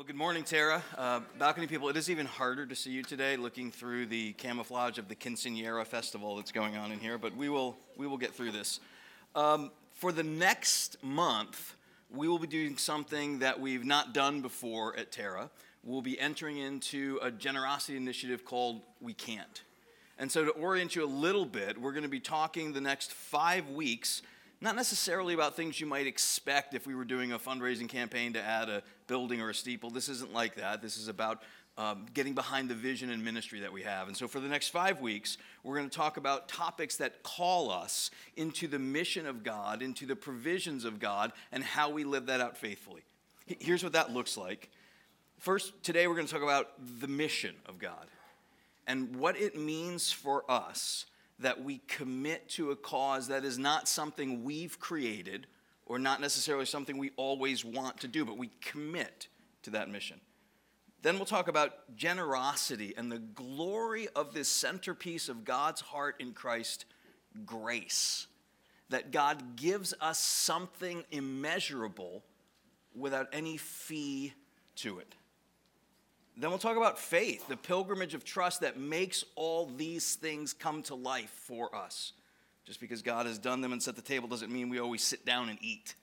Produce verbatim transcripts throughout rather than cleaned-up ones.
Well, good morning, Tara. Uh, balcony people, it is even harder to see you today looking through the camouflage of the Quinceañera festival that's going on in here, but we will we will get through this. Um, for the next month, we will be doing something that we've not done before at Tara. We'll be entering into a generosity initiative called We Can't. And so to orient you a little bit, we're going to be talking the next five weeks not necessarily about things you might expect if we were doing a fundraising campaign to add a building or a steeple. This isn't like that. This is about um, getting behind the vision and ministry that we have. And so for the next five weeks, we're going to talk about topics that call us into the mission of God, into the provisions of God, and how we live that out faithfully. Here's what that looks like. First, today we're going to talk about the mission of God and what it means for us that we commit to a cause that is not something we've created or not necessarily something we always want to do, but we commit to that mission. Then we'll talk about generosity and the glory of this centerpiece of God's heart in Christ, grace. That God gives us something immeasurable without any fee to it. Then we'll talk about faith, the pilgrimage of trust that makes all these things come to life for us. Just because God has done them and set the table doesn't mean we always sit down and eat.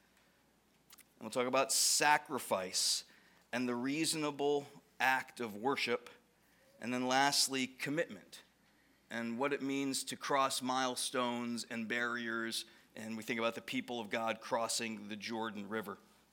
And we'll talk about sacrifice and the reasonable act of worship. And then lastly, commitment and what it means to cross milestones and barriers. And we think about the people of God crossing the Jordan River.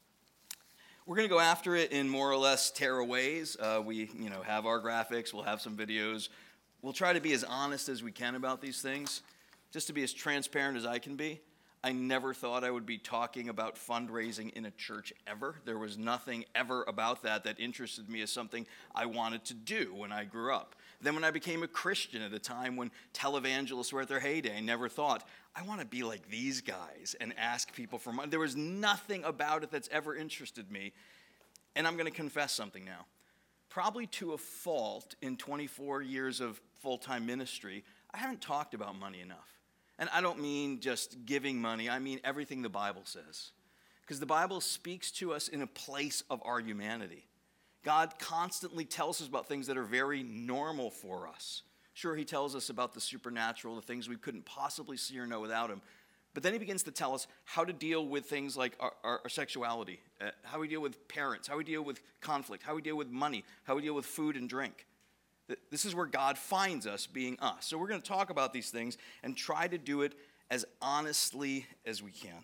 We're going to go after it in more or less Tara ways. Uh, we, you know, have our graphics. We'll have some videos. We'll try to be as honest as we can about these things, just to be as transparent as I can be. I never thought I would be talking about fundraising in a church ever. There was nothing ever about that that interested me as something I wanted to do when I grew up. Then when I became a Christian at a time when televangelists were at their heyday, I never thought, I want to be like these guys and ask people for money. There was nothing about it that's ever interested me. And I'm going to confess something now. Probably to a fault in twenty-four years of full-time ministry, I haven't talked about money enough. And I don't mean just giving money. I mean everything the Bible says. Because the Bible speaks to us in a place of our humanity. God constantly tells us about things that are very normal for us. Sure, he tells us about the supernatural, the things we couldn't possibly see or know without him. But then he begins to tell us how to deal with things like our, our, our sexuality, uh, how we deal with parents, how we deal with conflict, how we deal with money, how we deal with food and drink. This is where God finds us being us. So we're going to talk about these things and try to do it as honestly as we can.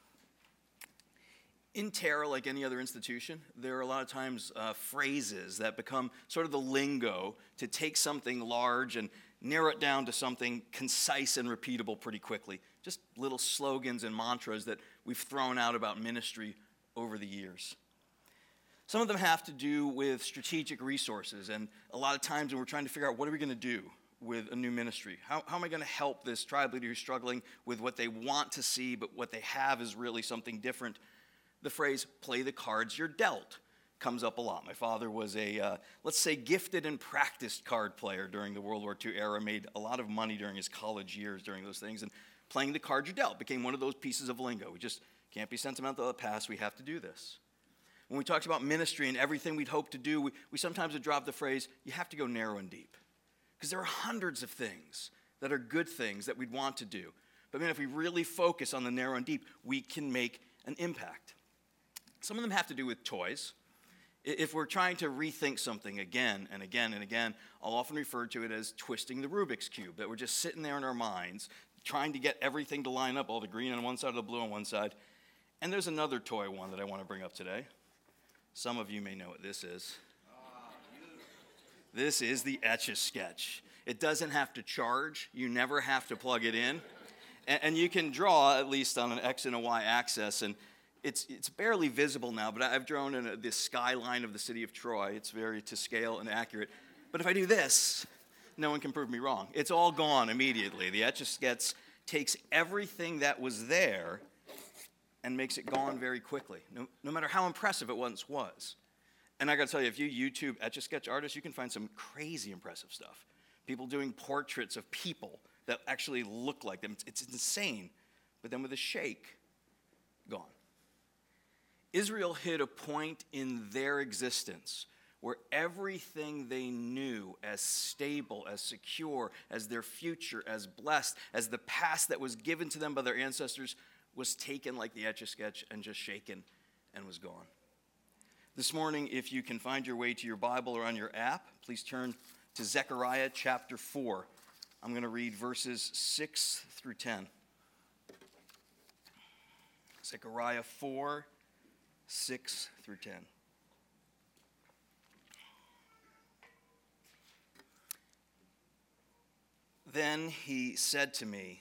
In Tara, like any other institution, there are a lot of times uh, phrases that become sort of the lingo to take something large and narrow it down to something concise and repeatable pretty quickly. Just little slogans and mantras that we've thrown out about ministry over the years. Some of them have to do with strategic resources, and a lot of times when we're trying to figure out what are we going to do with a new ministry, how, how am I going to help this tribe leader who's struggling with what they want to see, but what they have is really something different. The phrase, play the cards you're dealt, comes up a lot. My father was a, uh, let's say, gifted and practiced card player during the World War Two era, made a lot of money during his college years during those things, and playing the cards you're dealt became one of those pieces of lingo. We just can't be sentimental of the past. We have to do this. When we talked about ministry and everything we'd hope to do, we, we sometimes would drop the phrase, you have to go narrow and deep. Because there are hundreds of things that are good things that we'd want to do. But man, if we really focus on the narrow and deep, we can make an impact. Some of them have to do with toys. If we're trying to rethink something again and again and again, I'll often refer to it as twisting the Rubik's Cube, that we're just sitting there in our minds, trying to get everything to line up, all the green on one side, the blue on one side. And there's another toy one that I want to bring up today. Some of you may know what this is. This is the Etch-a-Sketch. It doesn't have to charge. You never have to plug it in. And, and you can draw, at least on an X and a Y axis, and it's it's barely visible now, but I've drawn in a, this skyline of the city of Troy. It's very to scale and accurate. But if I do this, no one can prove me wrong. It's all gone immediately. The Etch-a-Sketch takes everything that was there and makes it gone very quickly, no, no matter how impressive it once was. And I got to tell you, if you YouTube Etch-a-Sketch artists, you can find some crazy impressive stuff. People doing portraits of people that actually look like them. It's, it's insane. But then with a shake, gone. Israel hit a point in their existence where everything they knew as stable, as secure, as their future, as blessed, as the past that was given to them by their ancestors was taken like the Etch-a-Sketch and just shaken and was gone. This morning, if you can find your way to your Bible or on your app, please turn to Zechariah chapter four. I'm going to read verses six through ten. Zechariah four, six through ten. Then he said to me,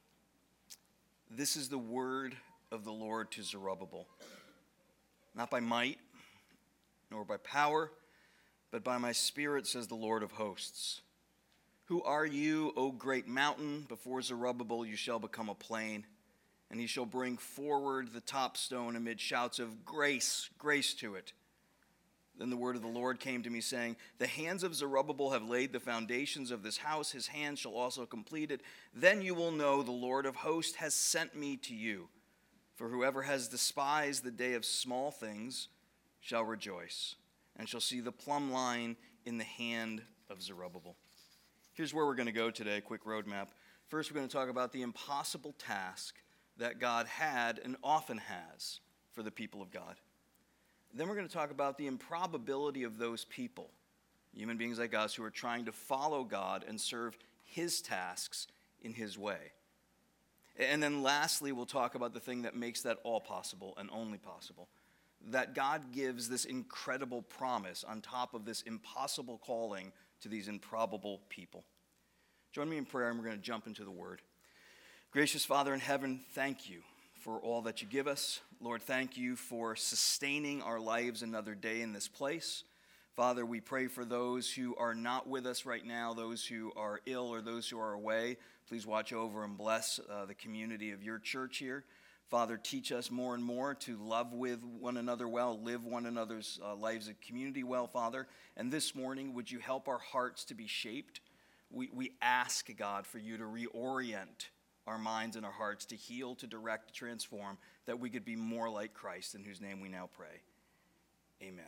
"This is the word of the Lord to Zerubbabel, not by might, nor by power, but by my Spirit, says the Lord of hosts. Who are you, O great mountain? Before Zerubbabel you shall become a plain, and he shall bring forward the top stone amid shouts of grace, grace to it." Then the word of the Lord came to me, saying, "The hands of Zerubbabel have laid the foundations of this house. His hands shall also complete it. Then you will know the Lord of hosts has sent me to you. For whoever has despised the day of small things shall rejoice, and shall see the plumb line in the hand of Zerubbabel." Here's where we're going to go today, a quick roadmap. First, we're going to talk about the impossible task that God had and often has for the people of God. Then we're going to talk about the improbability of those people, human beings like us, who are trying to follow God and serve his tasks in his way. And then lastly, we'll talk about the thing that makes that all possible and only possible, that God gives this incredible promise on top of this impossible calling to these improbable people. Join me in prayer, and we're going to jump into the word. Gracious Father in heaven, thank you for all that you give us. Lord, thank you for sustaining our lives another day in this place. Father, we pray for those who are not with us right now, those who are ill or those who are away. Please watch over and bless uh, the community of your church here. Father, teach us more and more to love with one another well, live one another's uh, lives of community well, Father. And this morning, would you help our hearts to be shaped? We, we ask, God, for you to reorient our minds and our hearts, to heal, to direct, to transform, that we could be more like Christ, in whose name we now pray. Amen.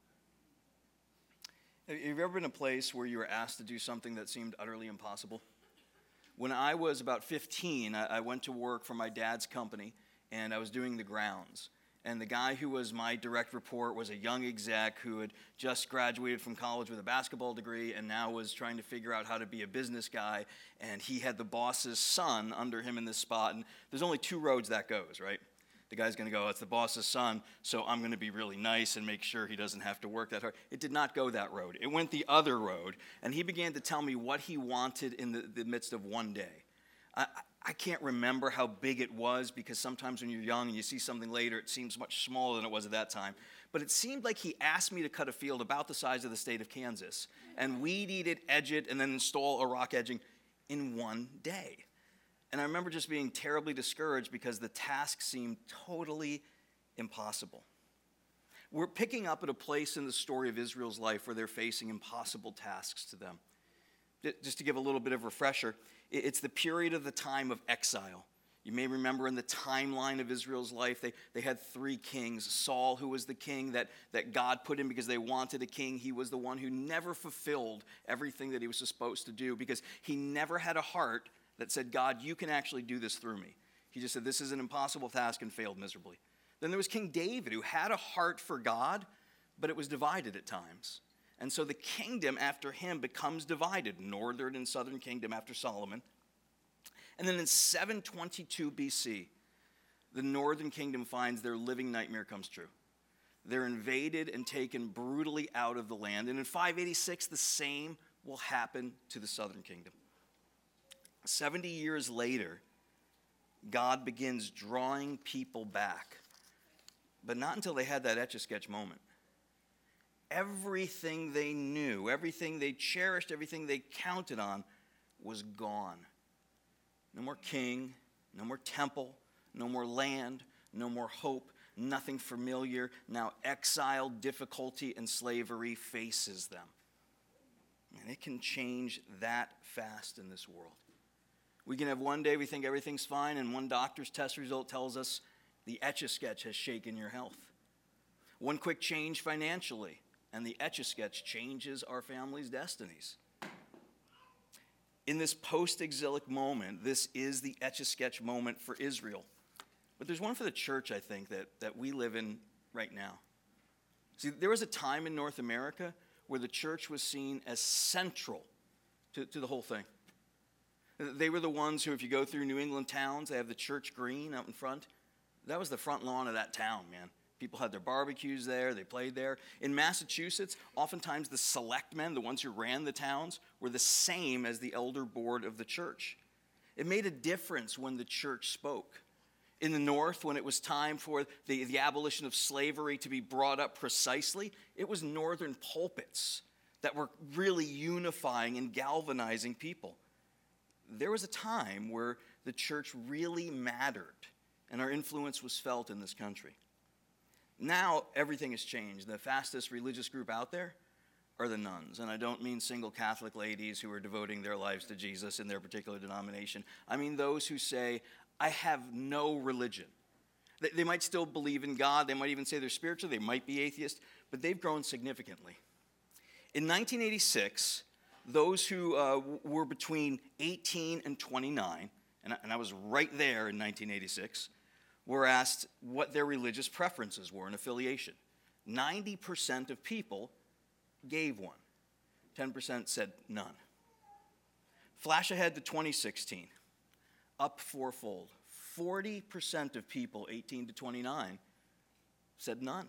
Have you ever been in a place where you were asked to do something that seemed utterly impossible? When I was about fifteen, I went to work for my dad's company, and I was doing the grounds. And the guy who was my direct report was a young exec who had just graduated from college with a basketball degree and now was trying to figure out how to be a business guy. And he had the boss's son under him in this spot. And there's only two roads that goes, right? The guy's going to go, "It's the boss's son, so I'm going to be really nice and make sure he doesn't have to work that hard." It did not go that road. It went the other road. And he began to tell me what he wanted in the, the midst of one day. I, I can't remember how big it was, because sometimes when you're young and you see something later, it seems much smaller than it was at that time. But it seemed like he asked me to cut a field about the size of the state of Kansas and weed eat it, edge it, and then install a rock edging in one day. And I remember just being terribly discouraged because the task seemed totally impossible. We're picking up at a place in the story of Israel's life where they're facing impossible tasks to them. Just to give a little bit of refresher, it's the period of the time of exile. You may remember in the timeline of Israel's life, they, they had three kings. Saul, who was the king that, that God put in because they wanted a king. He was the one who never fulfilled everything that he was supposed to do, because he never had a heart that said, "God, you can actually do this through me." He just said, "This is an impossible task," and failed miserably. Then there was King David, who had a heart for God, but it was divided at times. And so the kingdom after him becomes divided, northern and southern kingdom after Solomon. And then in seven twenty-two B C, the northern kingdom finds their living nightmare comes true. They're invaded and taken brutally out of the land. And in five eighty-six, the same will happen to the southern kingdom. seventy years later, God begins drawing people back, but not until they had that Etch-a-Sketch moment. Everything they knew, everything they cherished, everything they counted on was gone. No more king, no more temple, no more land, no more hope, nothing familiar. Now exile, difficulty, and slavery faces them. And it can change that fast in this world. We can have one day we think everything's fine, and one doctor's test result tells us the Etch-a-Sketch has shaken your health. One quick change financially, and the Etch-a-Sketch changes our family's destinies. In this post-exilic moment, this is the Etch-a-Sketch moment for Israel. But there's one for the church, I think, that, that we live in right now. See, there was a time in North America where the church was seen as central to, to the whole thing. They were the ones who, if you go through New England towns, they have the church green out in front. That was the front lawn of that town, man. People had their barbecues there, they played there. In Massachusetts, oftentimes the selectmen, the ones who ran the towns, were the same as the elder board of the church. It made a difference when the church spoke. In the North, when it was time for the, the abolition of slavery to be brought up precisely, it was northern pulpits that were really unifying and galvanizing people. There was a time where the church really mattered, and our influence was felt in this country. Now, everything has changed. The fastest religious group out there are the nuns. And I don't mean single Catholic ladies who are devoting their lives to Jesus in their particular denomination. I mean those who say, I have no religion. They, they might still believe in God. They might even say they're spiritual. They might be atheist. But they've grown significantly. In nineteen eighty-six, those who uh, were between eighteen and twenty-nine, and I, and I was right there in nineteen eighty-six, were asked what their religious preferences were and affiliation. ninety percent of people gave one. ten percent said none. Flash ahead to twenty sixteen, up fourfold. forty percent of people eighteen to twenty-nine said none.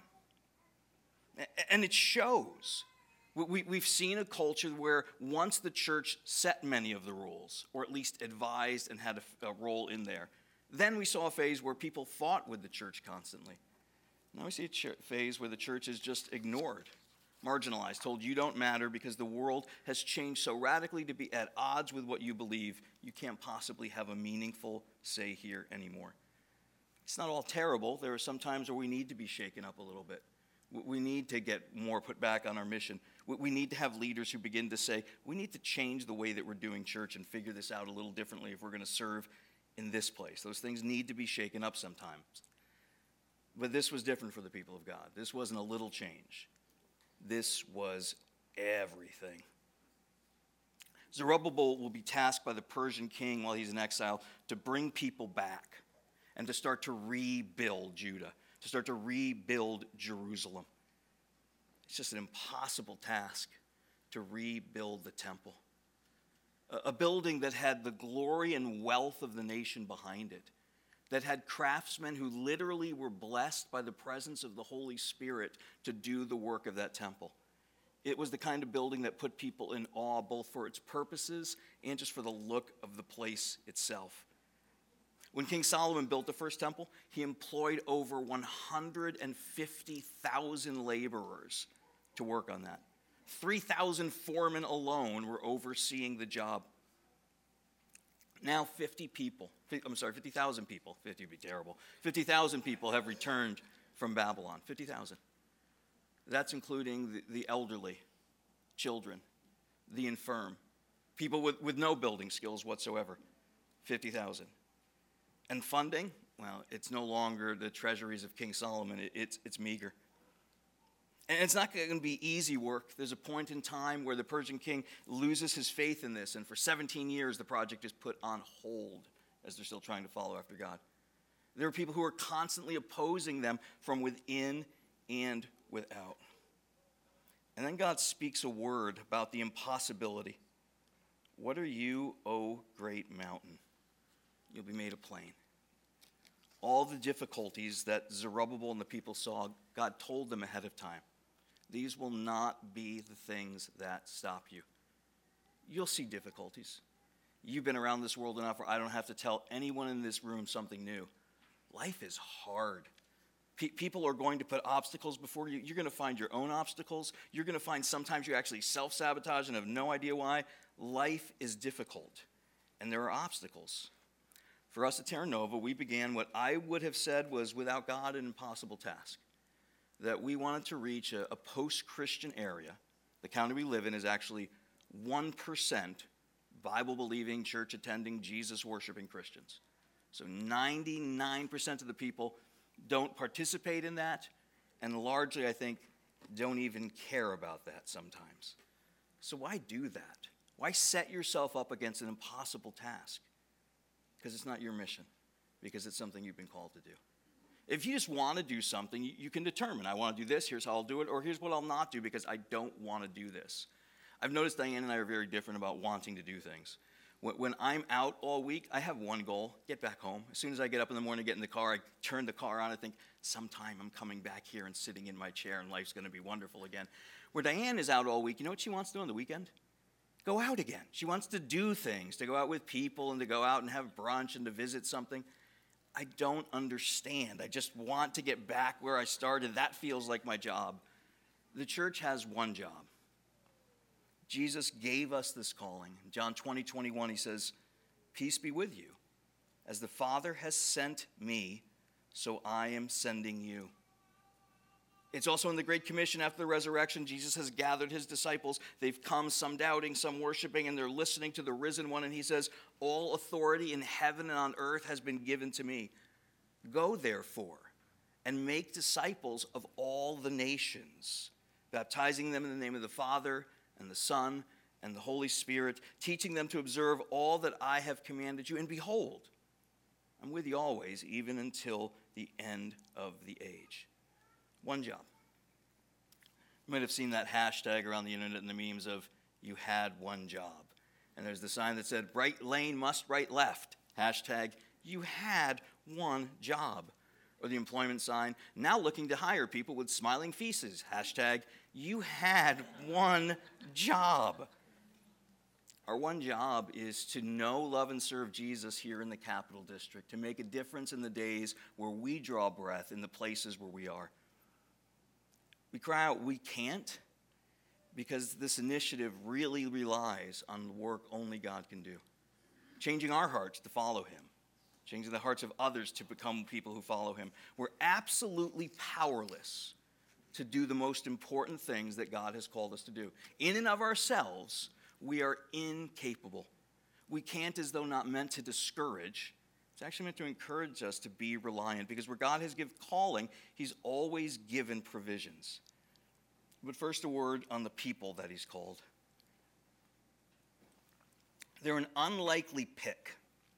And it shows. We, we've seen a culture where once the church set many of the rules, or at least advised and had a, a role in there, then we saw a phase where people fought with the church constantly. Now we see a ch- phase where the church is just ignored, marginalized, told you don't matter because the world has changed so radically to be at odds with what you believe, you can't possibly have a meaningful say here anymore. It's not all terrible. There are some times where we need to be shaken up a little bit. We need to get more put back on our mission. We need to have leaders who begin to say, we need to change the way that we're doing church and figure this out a little differently if we're going to serve in this place. Those things need to be shaken up sometimes. But this was different for the people of God. This wasn't a little change. This was everything. Zerubbabel will be tasked by the Persian king while he's in exile to bring people back and to start to rebuild Judah, to start to rebuild Jerusalem. It's just an impossible task to rebuild the temple. A building that had the glory and wealth of the nation behind it, that had craftsmen who literally were blessed by the presence of the Holy Spirit to do the work of that temple. It was the kind of building that put people in awe, both for its purposes and just for the look of the place itself. When King Solomon built the first temple, he employed over one hundred fifty thousand laborers to work on that. three thousand foremen alone were overseeing the job. Now fifty people, I'm sorry, fifty thousand people, fifty would be terrible, fifty thousand people have returned from Babylon, fifty thousand. That's including the, the elderly, children, the infirm, people with, with no building skills whatsoever, fifty thousand. And funding, well, it's no longer the treasuries of King Solomon, it, it's, it's meager. And it's not going to be easy work. There's a point in time where the Persian king loses his faith in this, and for seventeen years the project is put on hold as they're still trying to follow after God. There are people who are constantly opposing them from within and without. And then God speaks a word about the impossibility. What are you, O great mountain? You'll be made a plain. All the difficulties that Zerubbabel and the people saw, God told them ahead of time. These will not be the things that stop you. You'll see difficulties. You've been around this world enough where I don't have to tell anyone in this room something new. Life is hard. Pe- people are going to put obstacles before you. You're going to find your own obstacles. You're going to find sometimes you actually self-sabotage and have no idea why. Life is difficult, and there are obstacles. For us at Terra Nova, we began what I would have said was, without God, an impossible task. That we wanted to reach a, a post-Christian area. The county we live in is actually one percent Bible-believing, church-attending, Jesus-worshiping Christians. So ninety-nine percent of the people don't participate in that, and largely, I think, don't even care about that sometimes. So why do that? Why set yourself up against an impossible task? Because it's not your mission, because it's something you've been called to do. If you just want to do something, you can determine, I want to do this, here's how I'll do it, or here's what I'll not do because I don't want to do this. I've noticed Diane and I are very different about wanting to do things. When I'm out all week, I have one goal, get back home. As soon as I get up in the morning, get in the car, I turn the car on, I think, sometime I'm coming back here and sitting in my chair and life's going to be wonderful again. Where Diane is out all week, you know what she wants to do on the weekend? Go out again. She wants to do things, to go out with people and to go out and have brunch and to visit something. I don't understand. I just want to get back where I started. That feels like my job. The church has one job. Jesus gave us this calling. In John twenty, twenty-one, he says, peace be with you. As the Father has sent me, so I am sending you. It's also in the Great Commission after the resurrection. Jesus has gathered his disciples. They've come, some doubting, some worshiping, and they're listening to the risen one. And he says, all authority in heaven and on earth has been given to me. Go, therefore, and make disciples of all the nations, baptizing them in the name of the Father and the Son and the Holy Spirit, teaching them to observe all that I have commanded you. And behold, I'm with you always, even until the end of the age. One job. You might have seen that hashtag around the internet and the memes of, you had one job. And there's the sign that said, right lane must right left. Hashtag, you had one job. Or the employment sign, now looking to hire people with smiling faces. Hashtag, you had one job. Our one job is to know, love, and serve Jesus here in the Capital District, to make a difference in the days where we draw breath, in the places where we are. We cry out, we can't, because this initiative really relies on the work only God can do. Changing our hearts to follow him. Changing the hearts of others to become people who follow him. We're absolutely powerless to do the most important things that God has called us to do. In and of ourselves, we are incapable. We can't, as though not meant to discourage. It's actually meant to encourage us to be reliant, because where God has given calling, he's always given provisions. But first, a word on the people that he's called. They're an unlikely pick.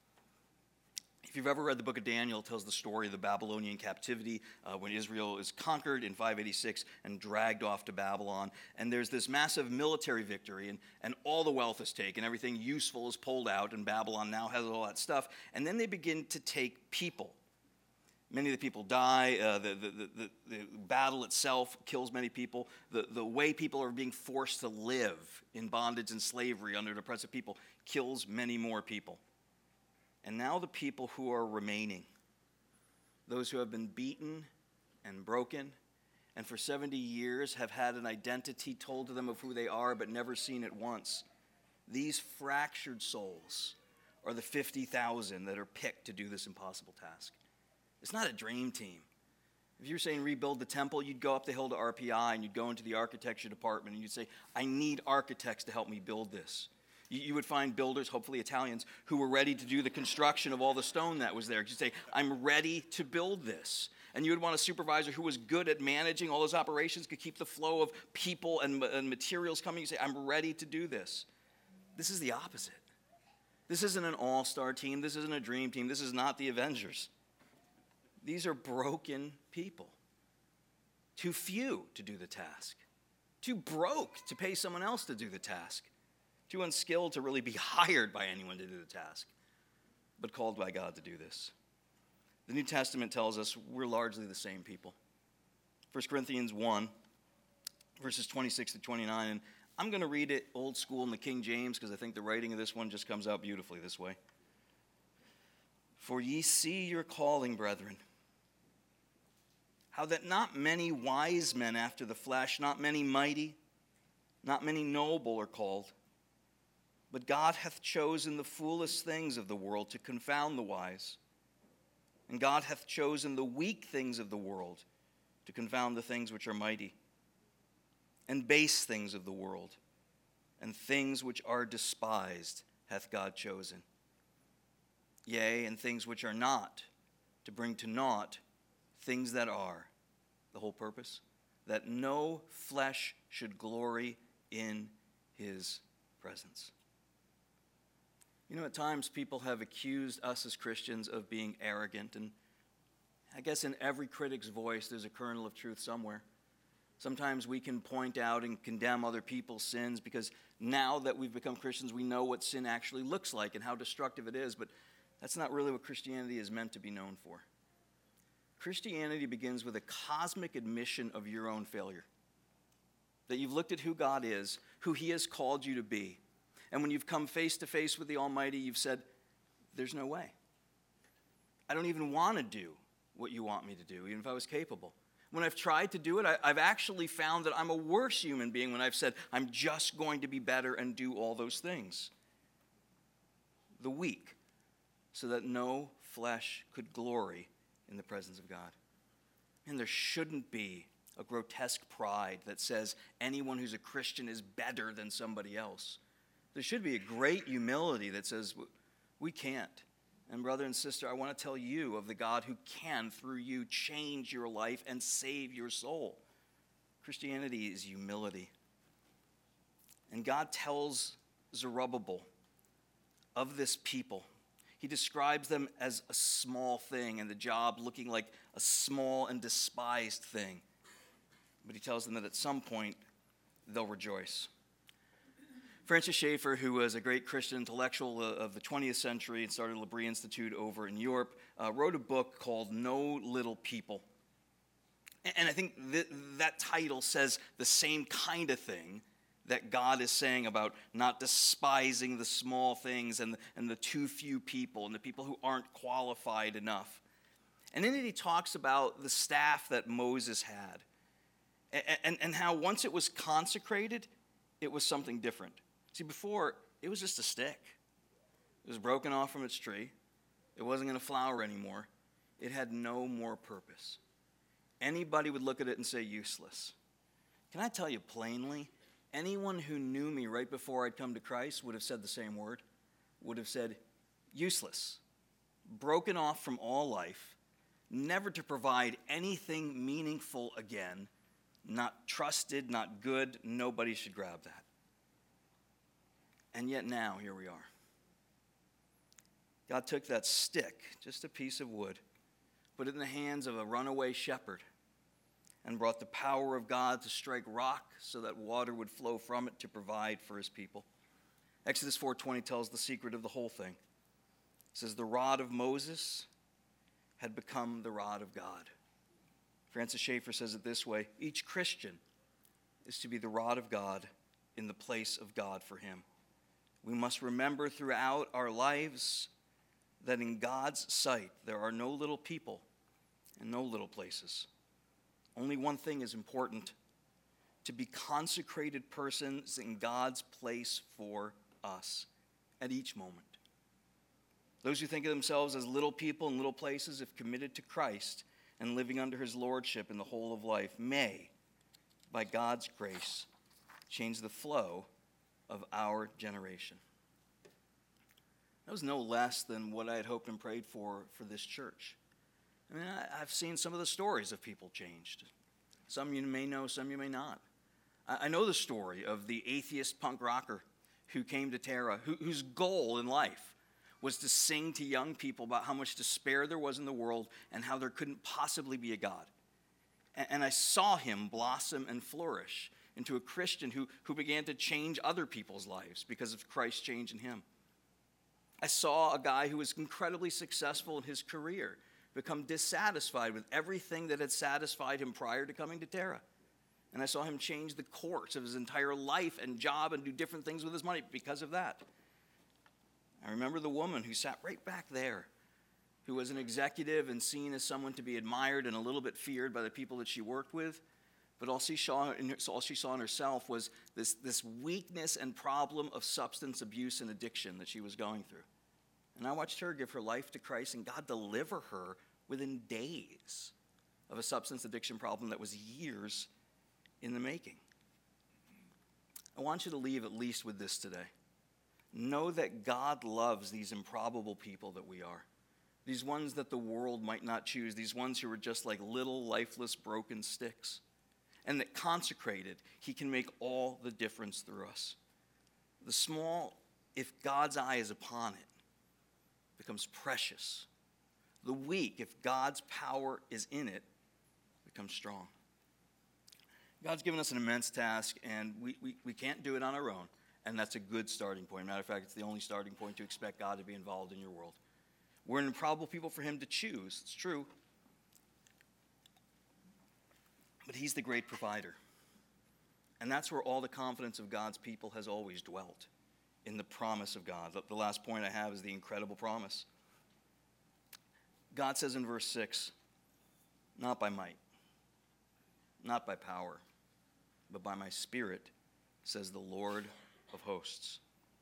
If you've ever read the book of Daniel, it tells the story of the Babylonian captivity uh, when Israel is conquered in five eighty-six and dragged off to Babylon. And there's this massive military victory, and, and all the wealth is taken. Everything useful is pulled out, and Babylon now has all that stuff. And then they begin to take people. Many of the people die. Uh, the, the, the, the, the battle itself kills many people. The, the way people are being forced to live in bondage and slavery under an oppressive people kills many more people. And now the people who are remaining, those who have been beaten and broken, and for seventy years have had an identity told to them of who they are but never seen it once, these fractured souls are the fifty thousand that are picked to do this impossible task. It's not a dream team. If you're saying rebuild the temple, you'd go up the hill to R P I and you'd go into the architecture department and you'd say, I need architects to help me build this. You would find builders, hopefully Italians, who were ready to do the construction of all the stone that was there. You'd say, I'm ready to build this. And you would want a supervisor who was good at managing all those operations, could keep the flow of people and, and materials coming. You say, I'm ready to do this. This is the opposite. This isn't an all-star team. This isn't a dream team. This is not the Avengers. These are broken people. Too few to do the task. Too broke to pay someone else to do the task. Too unskilled to really be hired by anyone to do the task, but called by God to do this. The New Testament tells us we're largely the same people. First Corinthians one, verses twenty-six to twenty-nine, and I'm going to read it old school in the King James because I think the writing of this one just comes out beautifully this way. For ye see your calling, brethren, how that not many wise men after the flesh, not many mighty, not many noble are called. But God hath chosen the foolish things of the world to confound the wise. And God hath chosen the weak things of the world to confound the things which are mighty. And base things of the world, and things which are despised hath God chosen. Yea, and things which are not, to bring to naught things that are, the whole purpose? That no flesh should glory in his presence. You know, at times people have accused us as Christians of being arrogant, and I guess in every critic's voice there's a kernel of truth somewhere. Sometimes we can point out and condemn other people's sins because now that we've become Christians, we know what sin actually looks like and how destructive it is, but that's not really what Christianity is meant to be known for. Christianity begins with a cosmic admission of your own failure. That you've looked at who God is, who he has called you to be. And when you've come face to face with the Almighty, you've said, there's no way. I don't even want to do what you want me to do, even if I was capable. When I've tried to do it, I, I've actually found that I'm a worse human being when I've said, I'm just going to be better and do all those things. The weak, so that no flesh could glory in the presence of God. And there shouldn't be a grotesque pride that says anyone who's a Christian is better than somebody else. There should be a great humility that says we can't. And brother and sister, I want to tell you of the God who can, through you, change your life and save your soul. Christianity is humility. And God tells Zerubbabel of this people. He describes them as a small thing and the job looking like a small and despised thing. But he tells them that at some point they'll rejoice. Francis Schaeffer, who was a great Christian intellectual of the twentieth century and started L'Abri Institute over in Europe, uh, wrote a book called No Little People. And I think th- that title says the same kind of thing that God is saying about not despising the small things and the, and the too few people and the people who aren't qualified enough. And in it he talks about the staff that Moses had and, and, and how once it was consecrated, it was something different. See, before, it was just a stick. It was broken off from its tree. It wasn't going to flower anymore. It had no more purpose. Anybody would look at it and say, useless. Can I tell you plainly, anyone who knew me right before I'd come to Christ would have said the same word, would have said, useless, broken off from all life, never to provide anything meaningful again, not trusted, not good, nobody should grab that. And yet now, here we are. God took that stick, just a piece of wood, put it in the hands of a runaway shepherd, and brought the power of God to strike rock so that water would flow from it to provide for his people. Exodus four twenty tells the secret of the whole thing. It says, the rod of Moses had become the rod of God. Francis Schaeffer says it this way, each Christian is to be the rod of God in the place of God for him. We must remember throughout our lives that in God's sight there are no little people and no little places. Only one thing is important, to be consecrated persons in God's place for us at each moment. Those who think of themselves as little people and little places, if committed to Christ and living under his lordship in the whole of life, may, by God's grace, change the flow of our generation. That was no less than what I had hoped and prayed for for this church. I mean, I, I've seen some of the stories of people changed. Some you may know, some you may not. I, I know the story of the atheist punk rocker who came to Terra, who, whose goal in life was to sing to young people about how much despair there was in the world and how there couldn't possibly be a God. And, and I saw him blossom and flourish into a Christian who, who began to change other people's lives because of Christ's change in him. I saw a guy who was incredibly successful in his career become dissatisfied with everything that had satisfied him prior to coming to Terra. And I saw him change the course of his entire life and job and do different things with his money because of that. I remember the woman who sat right back there, who was an executive and seen as someone to be admired and a little bit feared by the people that she worked with. But all she saw in, all she saw in herself was this, this weakness and problem of substance abuse and addiction that she was going through. And I watched her give her life to Christ and God deliver her within days of a substance addiction problem that was years in the making. I want you to leave at least with this today. Know that God loves these improbable people that we are. these ones that the world might not choose, these ones who are just like little lifeless broken sticks. And that consecrated, he can make all the difference through us. The small, if God's eye is upon it, becomes precious. The weak, if God's power is in it, becomes strong. God's given us an immense task, and we, we, we can't do it on our own. And that's a good starting point. Matter of fact, it's the only starting point to expect God to be involved in your world. We're an improbable people for him to choose. It's true. But he's the great provider. And that's where all the confidence of God's people has always dwelt, in the promise of God. The last point I have is the incredible promise. God says in verse six, not by might, not by power, but by my Spirit, says the Lord of hosts.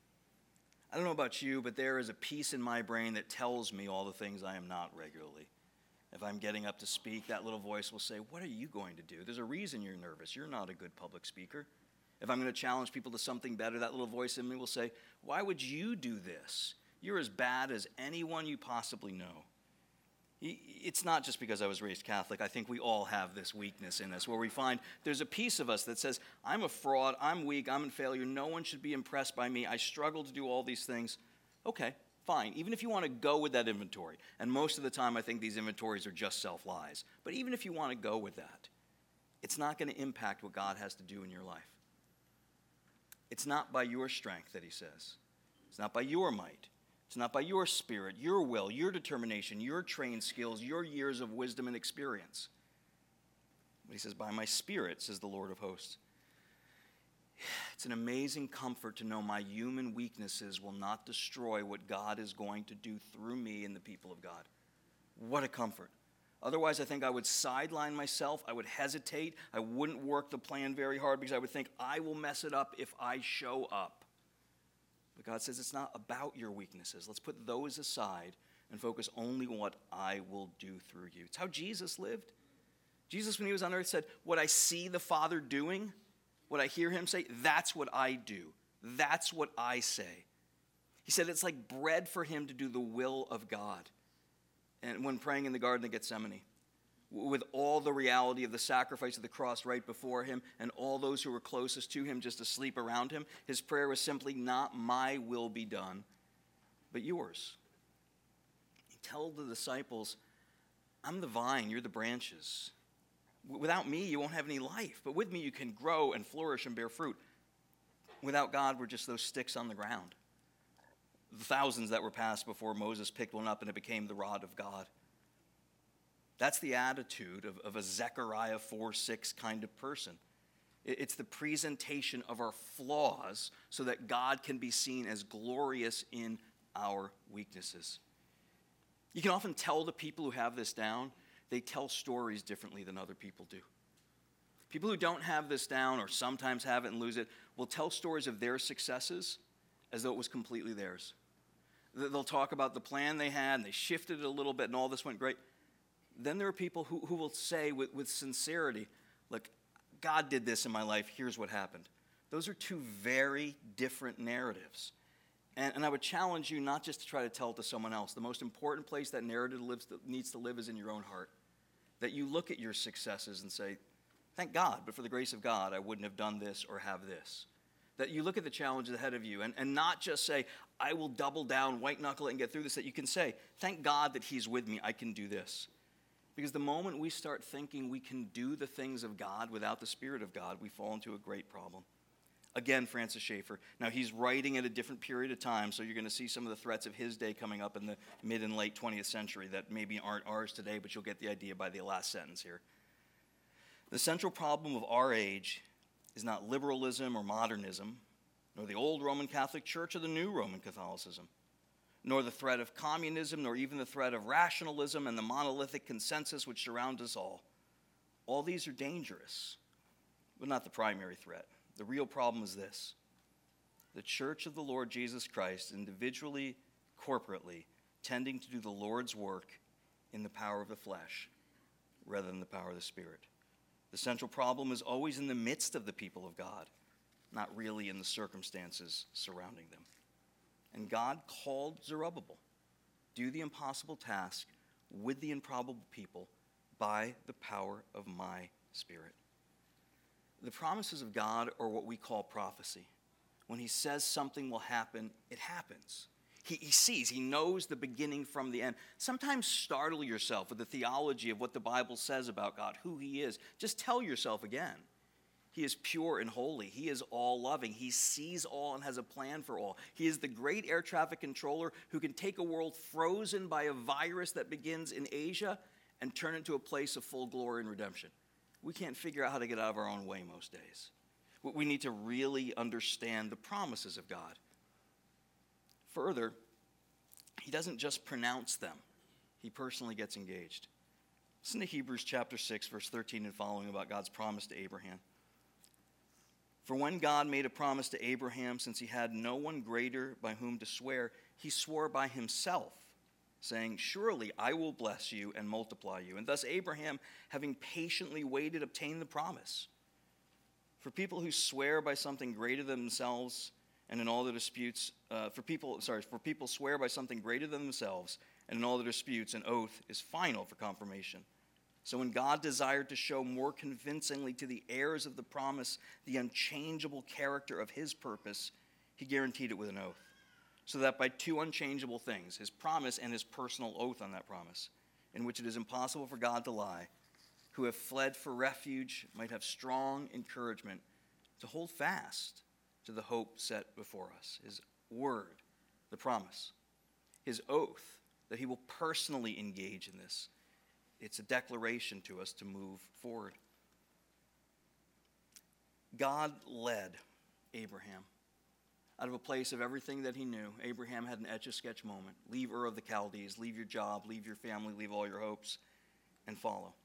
I don't know about you, but there is a piece in my brain that tells me all the things I am not regularly. If I'm getting up to speak, that little voice will say, what are you going to do? There's a reason you're nervous. You're not a good public speaker. If I'm going to challenge people to something better, that little voice in me will say, why would you do this? You're as bad as anyone you possibly know. It's not just because I was raised Catholic. I think we all have this weakness in us where we find there's a piece of us that says, I'm a fraud, I'm weak, I'm a failure, no one should be impressed by me, I struggle to do all these things. Okay, fine. Even if you want to go with that inventory, and most of the time I think these inventories are just self-lies, but even if you want to go with that, it's not going to impact what God has to do in your life. It's not by your strength that he says. It's not by your might. It's not by your spirit, your will, your determination, your trained skills, your years of wisdom and experience. But he says, by my Spirit, says the Lord of hosts. It's an amazing comfort to know my human weaknesses will not destroy what God is going to do through me and the people of God. What a comfort. Otherwise, I think I would sideline myself. I would hesitate. I wouldn't work the plan very hard because I would think I will mess it up if I show up. But God says it's not about your weaknesses. Let's put those aside and focus only on what I will do through you. It's how Jesus lived. Jesus, when he was on earth, said, what I see the Father doing, what I hear him say, that's what I do. That's what I say. He said it's like bread for him to do the will of God. And when praying in the Garden of Gethsemane, with all the reality of the sacrifice of the cross right before him and all those who were closest to him just asleep around him, his prayer was simply, not my will be done, but yours. He told the disciples, I'm the vine, you're the branches. Without me, you won't have any life, but with me you can grow and flourish and bear fruit. Without God, we're just those sticks on the ground. The thousands that were passed before Moses picked one up and it became the rod of God. That's the attitude of, of a Zechariah four six kind of person. It's the presentation of our flaws so that God can be seen as glorious in our weaknesses. You can often tell the people who have this down, they tell stories differently than other people do. People who don't have this down or sometimes have it and lose it will tell stories of their successes as though it was completely theirs. They'll talk about the plan they had and they shifted it a little bit and all this went great. Then there are people who, who will say with, with sincerity, look, God did this in my life, here's what happened. Those are two very different narratives. And, and I would challenge you not just to try to tell it to someone else. The most important place that narrative lives, needs to live is in your own heart. That you look at your successes and say, thank God, but for the grace of God, I wouldn't have done this or have this. That you look at the challenges ahead of you and, and not just say, I will double down, white knuckle it and get through this. That you can say, thank God that he's with me, I can do this. Because the moment we start thinking we can do the things of God without the Spirit of God, we fall into a great problem. Again, Francis Schaeffer. Now, he's writing at a different period of time, so you're going to see some of the threats of his day coming up in the mid and late twentieth century that maybe aren't ours today, but you'll get the idea by the last sentence here. The central problem of our age is not liberalism or modernism, nor the old Roman Catholic Church or the new Roman Catholicism, nor the threat of communism, nor even the threat of rationalism and the monolithic consensus which surrounds us all. All these are dangerous, but not the primary threat. The real problem is this: the Church of the Lord Jesus Christ, individually, corporately, tending to do the Lord's work in the power of the flesh rather than the power of the Spirit. The central problem is always in the midst of the people of God, not really in the circumstances surrounding them. And God called Zerubbabel. do the impossible task with the improbable people by the power of my Spirit. The promises of God are what we call prophecy. When he says something will happen, it happens. He, he sees, he knows the beginning from the end. Sometimes startle yourself with the theology of what the Bible says about God, who he is. Just tell yourself again. He is pure and holy. He is all-loving. He sees all and has a plan for all. He is the great air traffic controller who can take a world frozen by a virus that begins in Asia and turn it into a place of full glory and redemption. We can't figure out how to get out of our own way most days. We need to really understand the promises of God. Further, he doesn't just pronounce them. He personally gets engaged. Listen to Hebrews chapter six, verse thirteen and following about God's promise to Abraham. For when God made a promise to Abraham, since he had no one greater by whom to swear, he swore by himself, saying, surely I will bless you and multiply you. And thus Abraham, having patiently waited, obtained the promise. For people who swear by something greater than themselves, and in all the disputes, uh, for people, sorry, for people swear by something greater than themselves, and in all the disputes, an oath is final for confirmation. So when God desired to show more convincingly to the heirs of the promise the unchangeable character of his purpose, he guaranteed it with an oath. So that by two unchangeable things, his promise and his personal oath on that promise, in which it is impossible for God to lie, who have fled for refuge might have strong encouragement to hold fast to the hope set before us. His word, the promise, his oath that he will personally engage in this. It's a declaration to us to move forward. God led Abraham out of a place of everything that he knew. Abraham had an etch-a-sketch moment. Leave Ur of the Chaldees, leave your job, leave your family, leave all your hopes, and follow.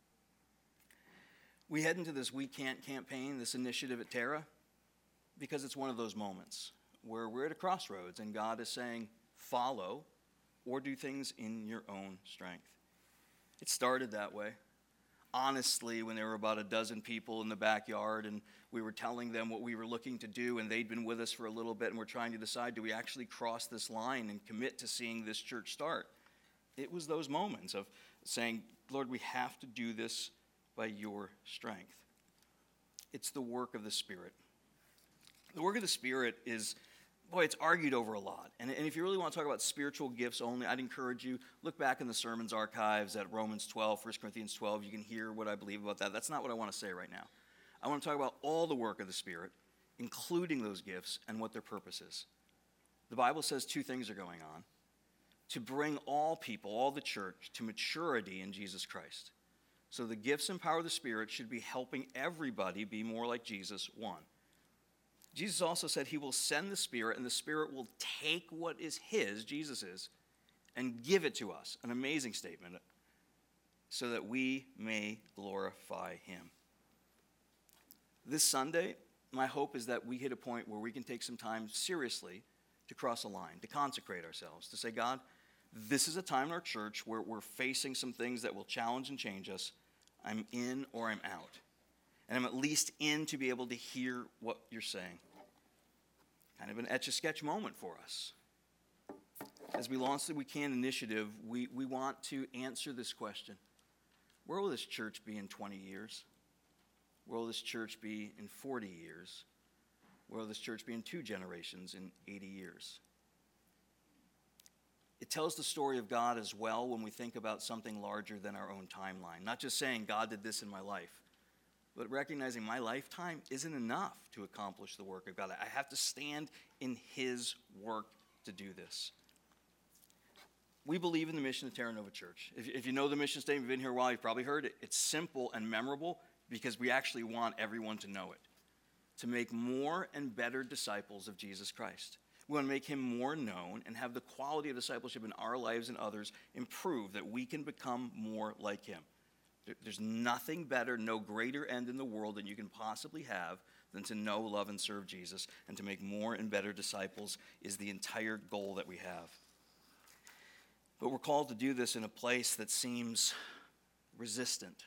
We head into this We Can't campaign, this initiative at Terra, because it's one of those moments where we're at a crossroads and God is saying, follow or do things in your own strength. It started that way. Honestly, when there were about a dozen people in the backyard and we were telling them what we were looking to do and they'd been with us for a little bit and we're trying to decide, do we actually cross this line and commit to seeing this church start? It was those moments of saying, Lord, we have to do this by your strength. It's the work of the Spirit. The work of the Spirit is, boy, it's argued over a lot. And, and if you really want to talk about spiritual gifts only, I'd encourage you, look back in the sermons archives at Romans twelve, First Corinthians twelve. You can hear what I believe about that. That's not what I want to say right now. I want to talk about all the work of the Spirit, including those gifts and what their purpose is. The Bible says two things are going on. To bring all people, all the church, to maturity in Jesus Christ. So the gifts and power of the Spirit should be helping everybody be more like Jesus, one. Jesus also said he will send the Spirit, and the Spirit will take what is his, Jesus's, and give it to us. An amazing statement. So that we may glorify him. This Sunday, my hope is that we hit a point where we can take some time seriously to cross a line, to consecrate ourselves, to say, God, this is a time in our church where we're facing some things that will challenge and change us. I'm in or I'm out. And I'm at least in to be able to hear what you're saying. Kind of an etch-a-sketch moment for us. As we launch the We Can initiative, we, we want to answer this question. Where will this church be in twenty years? Where will this church be in forty years? Where will this church be in two generations, in eighty years? It tells the story of God as well when we think about something larger than our own timeline. Not just saying, God did this in my life, but recognizing my lifetime isn't enough to accomplish the work of God. I have to stand in his work to do this. We believe in the mission of Terra Nova Church. If, if you know the mission statement, you've been here a while, you've probably heard it. It's simple and memorable because we actually want everyone to know it. To make more and better disciples of Jesus Christ. We want to make him more known and have the quality of discipleship in our lives and others improve, that we can become more like him. There's nothing better, no greater end in the world than you can possibly have than to know, love, and serve Jesus, and to make more and better disciples is the entire goal that we have. But we're called to do this in a place that seems resistant.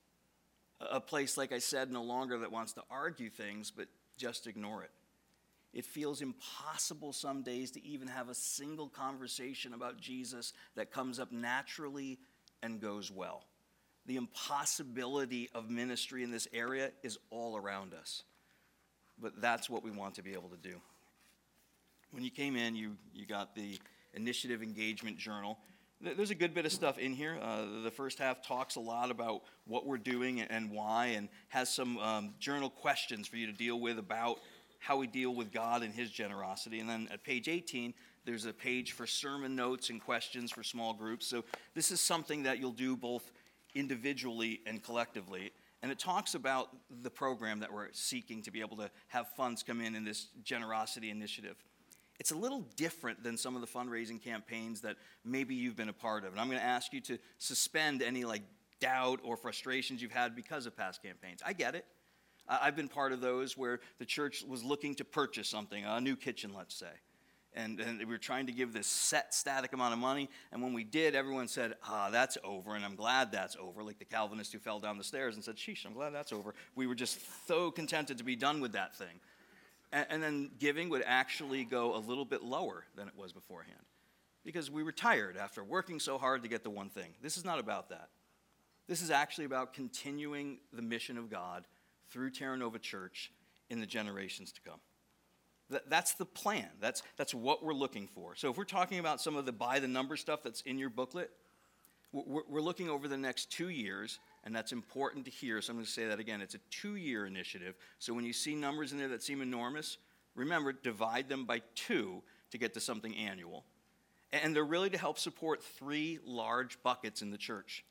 A place, like I said, no longer that wants to argue things, but just ignore it. It feels impossible some days to even have a single conversation about Jesus that comes up naturally and goes well. The impossibility of ministry in this area is all around us. But that's what we want to be able to do. When you came in, you, you got the Initiative Engagement Journal. There's a good bit of stuff in here. Uh, the first half talks a lot about what we're doing and why, and has some um, journal questions for you to deal with about how we deal with God and his generosity. And then at page eighteen, there's a page for sermon notes and questions for small groups. So this is something that you'll do both individually and collectively. And it talks about the program that we're seeking to be able to have funds come in in this generosity initiative. It's a little different than some of the fundraising campaigns that maybe you've been a part of. And I'm going to ask you to suspend any like doubt or frustrations you've had because of past campaigns. I get it. I've been part of those where the church was looking to purchase something, a new kitchen, let's say. And, and we were trying to give this set, static amount of money. And when we did, everyone said, ah, that's over, and I'm glad that's over. Like the Calvinist who fell down the stairs and said, sheesh, I'm glad that's over. We were just so contented to be done with that thing. And, and then giving would actually go a little bit lower than it was beforehand. Because we were tired after working so hard to get the one thing. This is not about that. This is actually about continuing the mission of God through Terra Nova Church in the generations to come. That, that's the plan. That's, that's what we're looking for. So if we're talking about some of the by-the-number stuff that's in your booklet, we're, we're looking over the next two years, and that's important to hear. So I'm going to say that again. It's a two-year initiative. So when you see numbers in there that seem enormous, remember, divide them by two to get to something annual. And they're really to help support three large buckets in the church.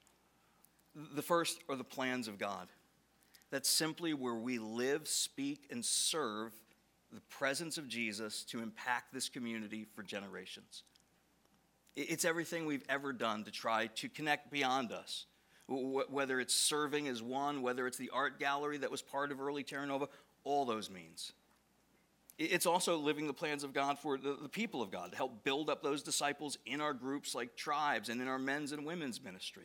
The first are the plans of God. That's simply where we live, speak, and serve the presence of Jesus to impact this community for generations. It's everything we've ever done to try to connect beyond us. Whether it's serving as one, whether it's the art gallery that was part of early Terra Nova, all those means. It's also living the plans of God for the people of God, to help build up those disciples in our groups like tribes and in our men's and women's ministry.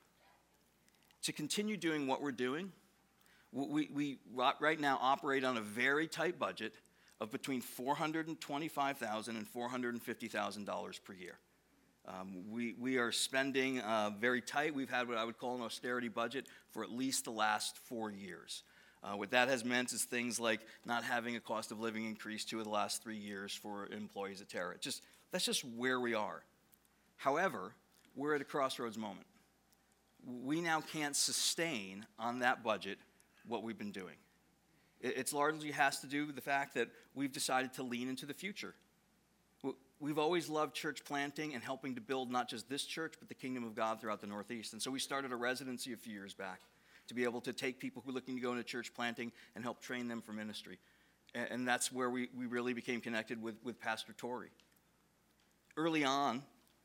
To continue doing what we're doing, we, we right now operate on a very tight budget of between four hundred twenty-five thousand dollars and four hundred fifty thousand dollars per year. Um, we, we are spending uh, very tight. We've had what I would call an austerity budget for at least the last four years. Uh, what that has meant is things like not having a cost of living increase two of the last three years for employees at Terra. Just, that's just where we are. However, we're at a crossroads moment. We now can't sustain on that budget what we've been doing. It's largely has to do with the fact that we've decided to lean into the future. We've always loved church planting and helping to build not just this church, but the kingdom of God throughout the Northeast. And so we started a residency a few years back to be able to take people who are looking to go into church planting and help train them for ministry. And that's where we, we really became connected with, with Pastor Torrey. Early on,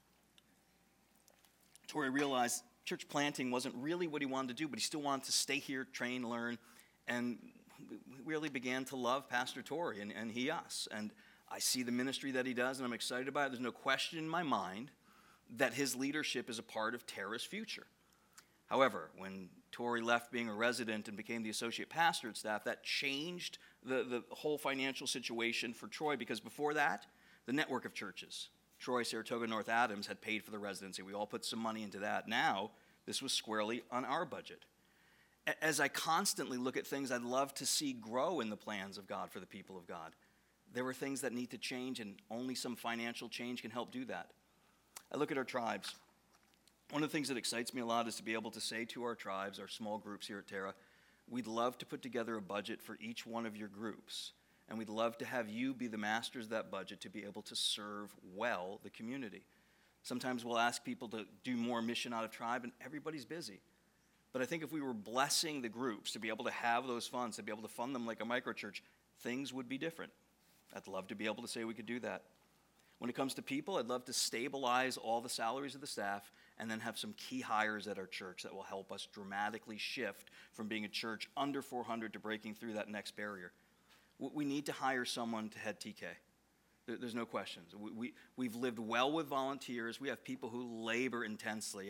Torrey realized church planting wasn't really what he wanted to do, but he still wanted to stay here, train, learn, and we really began to love Pastor Torrey and, and he us. And I see the ministry that he does, and I'm excited about it. There's no question in my mind that his leadership is a part of Terra's future. However, when Torrey left being a resident and became the associate pastor at staff, that changed the, the whole financial situation for Troy, because before that, the network of churches, Troy, Saratoga, North Adams, had paid for the residency. We all put some money into that. Now, this was squarely on our budget. As I constantly look at things I'd love to see grow in the plans of God for the people of God, there were things that need to change, and only some financial change can help do that. I look at our tribes. One of the things that excites me a lot is to be able to say to our tribes, our small groups here at Terra, we'd love to put together a budget for each one of your groups, and we'd love to have you be the masters of that budget to be able to serve well the community. Sometimes we'll ask people to do more mission out of tribe, and everybody's busy. But I think if we were blessing the groups to be able to have those funds, to be able to fund them like a microchurch, things would be different. I'd love to be able to say we could do that. When it comes to people, I'd love to stabilize all the salaries of the staff and then have some key hires at our church that will help us dramatically shift from being a church under four hundred to breaking through that next barrier. We need to hire someone to head T K. There's no questions. We, we, we've lived well with volunteers. We have people who labor intensely. And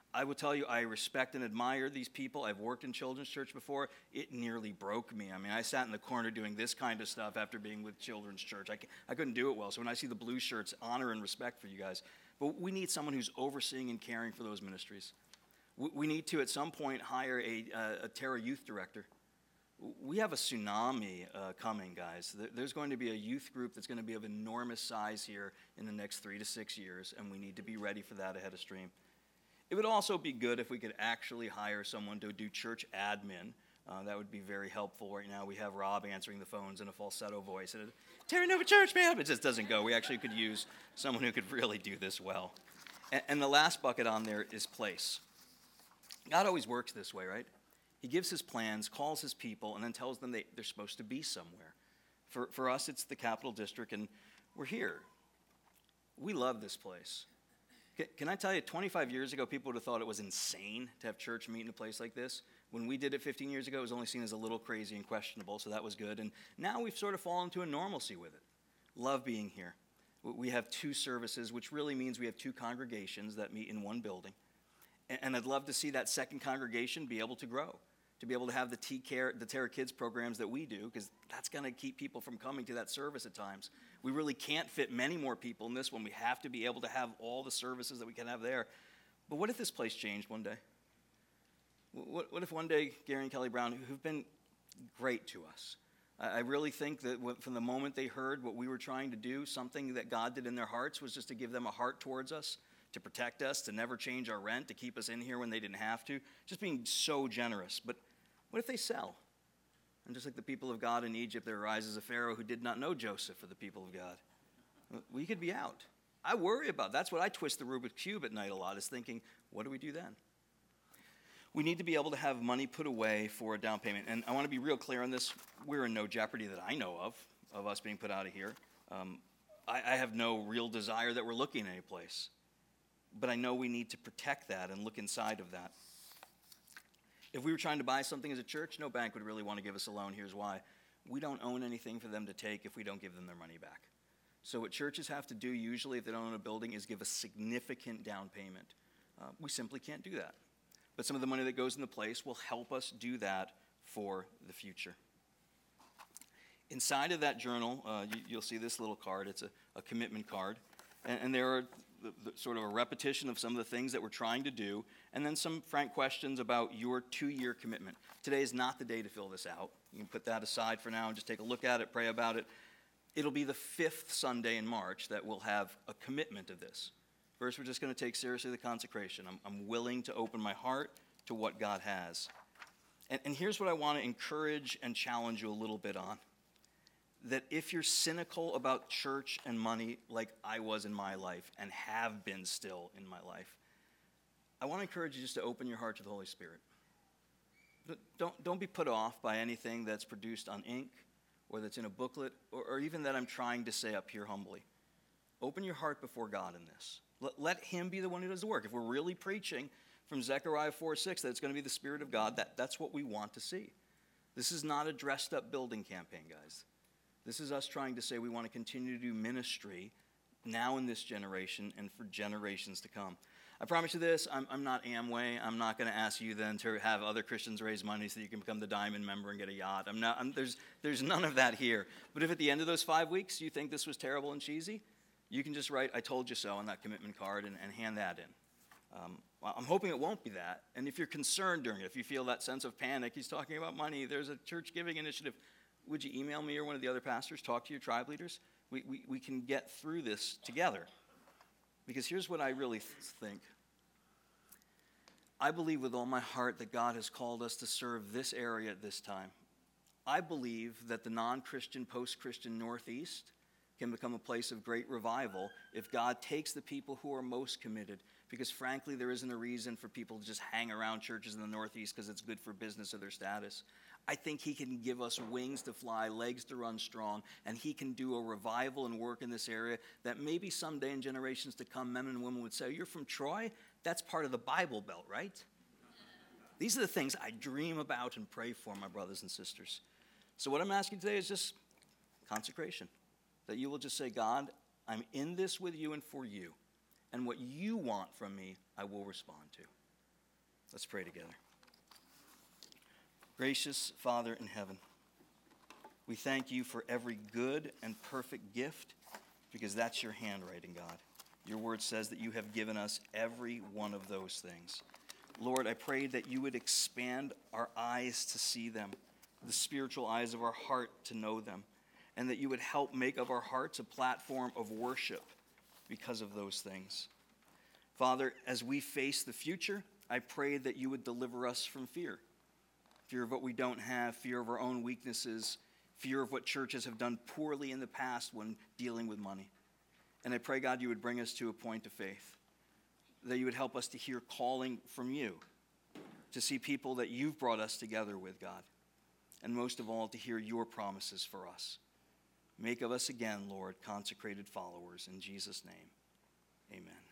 I will tell you, I respect and admire these people. I've worked in children's church before. It nearly broke me. I mean, I sat in the corner doing this kind of stuff after being with children's church. I, I couldn't do it well. So when I see the blue shirts, honor and respect for you guys. But we need someone who's overseeing and caring for those ministries. We, we need to, at some point, hire a, a, a Terra youth director. We have a tsunami uh, coming, guys. There's going to be a youth group that's going to be of enormous size here in the next three to six years, and we need to be ready for that ahead of stream. It would also be good if we could actually hire someone to do church admin. Uh, that would be very helpful. Right now we have Rob answering the phones in a falsetto voice. And Terra Nova Church, man! It just doesn't go. We actually could use someone who could really do this well. And, and the last bucket on there is place. God always works this way, right? He gives his plans, calls his people, and then tells them they, they're supposed to be somewhere. For, for us, it's the Capital District, and we're here. We love this place. Can I tell you, twenty-five years ago, people would have thought it was insane to have church meet in a place like this. When we did it fifteen years ago, it was only seen as a little crazy and questionable, so that was good. And now we've sort of fallen to a normalcy with it. Love being here. We have two services, which really means we have two congregations that meet in one building. And I'd love to see that second congregation be able to grow, to be able to have the T-Care, the Terra Kids programs that we do, because that's going to keep people from coming to that service at times. We really can't fit many more people in this one. We have to be able to have all the services that we can have there. But what if this place changed one day? What, what if one day Gary and Kelly Brown, who've been great to us, I really think that from the moment they heard what we were trying to do, something that God did in their hearts was just to give them a heart towards us, to protect us, to never change our rent, to keep us in here when they didn't have to, just being so generous. But what if they sell? And just like the people of God in Egypt, there arises a Pharaoh who did not know Joseph for the people of God. We could be out. I worry about that. That's what I twist the Rubik's Cube at night a lot, is thinking, what do we do then? We need to be able to have money put away for a down payment. And I want to be real clear on this. We're in no jeopardy that I know of, of us being put out of here. Um, I, I have no real desire that we're looking any place. But I know we need to protect that and look inside of that. If we were trying to buy something as a church, no bank would really want to give us a loan. Here's why. We don't own anything for them to take if we don't give them their money back. So what churches have to do usually if they don't own a building is give a significant down payment. Uh, we simply can't do that. But some of the money that goes into place will help us do that for the future. Inside of that journal, uh, you, you'll see this little card. It's a, a commitment card. And, and there are the, the, sort of a repetition of some of the things that we're trying to do, and then some frank questions about your two-year commitment. Today is not the day to fill this out. You can put that aside for now and just take a look at it, pray about it. It'll be the fifth Sunday in March that we'll have a commitment of this. First, we're just going to take seriously the consecration. I'm, I'm willing to open my heart to what God has. And, and here's what I want to encourage and challenge you a little bit on. That if you're cynical about church and money like I was in my life and have been still in my life, I want to encourage you just to open your heart to the Holy Spirit. Don't, don't be put off by anything that's produced on ink or that's in a booklet or, or even that I'm trying to say up here humbly. Open your heart before God in this. Let, let him be the one who does the work. If we're really preaching from Zechariah four six that it's going to be the Spirit of God, that, that's what we want to see. This is not a dressed-up building campaign, guys. This is us trying to say we want to continue to do ministry now in this generation and for generations to come. I promise you this, I'm, I'm not Amway. I'm not going to ask you then to have other Christians raise money so that you can become the diamond member and get a yacht. I'm not, I'm, there's, there's none of that here. But if at the end of those five weeks you think this was terrible and cheesy, you can just write, I told you so on that commitment card and, and hand that in. Um, I'm hoping it won't be that. And if you're concerned during it, if you feel that sense of panic, he's talking about money, there's a church giving initiative, would you email me or one of the other pastors, talk to your tribe leaders? We, we, we can get through this together. Because here's what I really th- think. I believe with all my heart that God has called us to serve this area at this time. I believe that the non-Christian, post-Christian Northeast can become a place of great revival if God takes the people who are most committed. Because frankly, there isn't a reason for people to just hang around churches in the Northeast because it's good for business or their status. I think he can give us wings to fly, legs to run strong, and he can do a revival and work in this area that maybe someday in generations to come, men and women would say, you're from Troy? That's part of the Bible Belt, right? These are the things I dream about and pray for, my brothers and sisters. So what I'm asking today is just consecration. That you will just say, God, I'm in this with you and for you. And what you want from me, I will respond to. Let's pray together. Gracious Father in heaven, we thank you for every good and perfect gift, because that's your handwriting, God. Your word says that you have given us every one of those things. Lord, I pray that you would expand our eyes to see them, the spiritual eyes of our heart to know them, and that you would help make of our hearts a platform of worship because of those things. Father, as we face the future, I pray that you would deliver us from fear. Fear of what we don't have, fear of our own weaknesses, fear of what churches have done poorly in the past when dealing with money. And I pray, God, you would bring us to a point of faith, that you would help us to hear calling from you, to see people that you've brought us together with, God, and most of all, to hear your promises for us. Make of us again, Lord, consecrated followers. In Jesus' name, amen.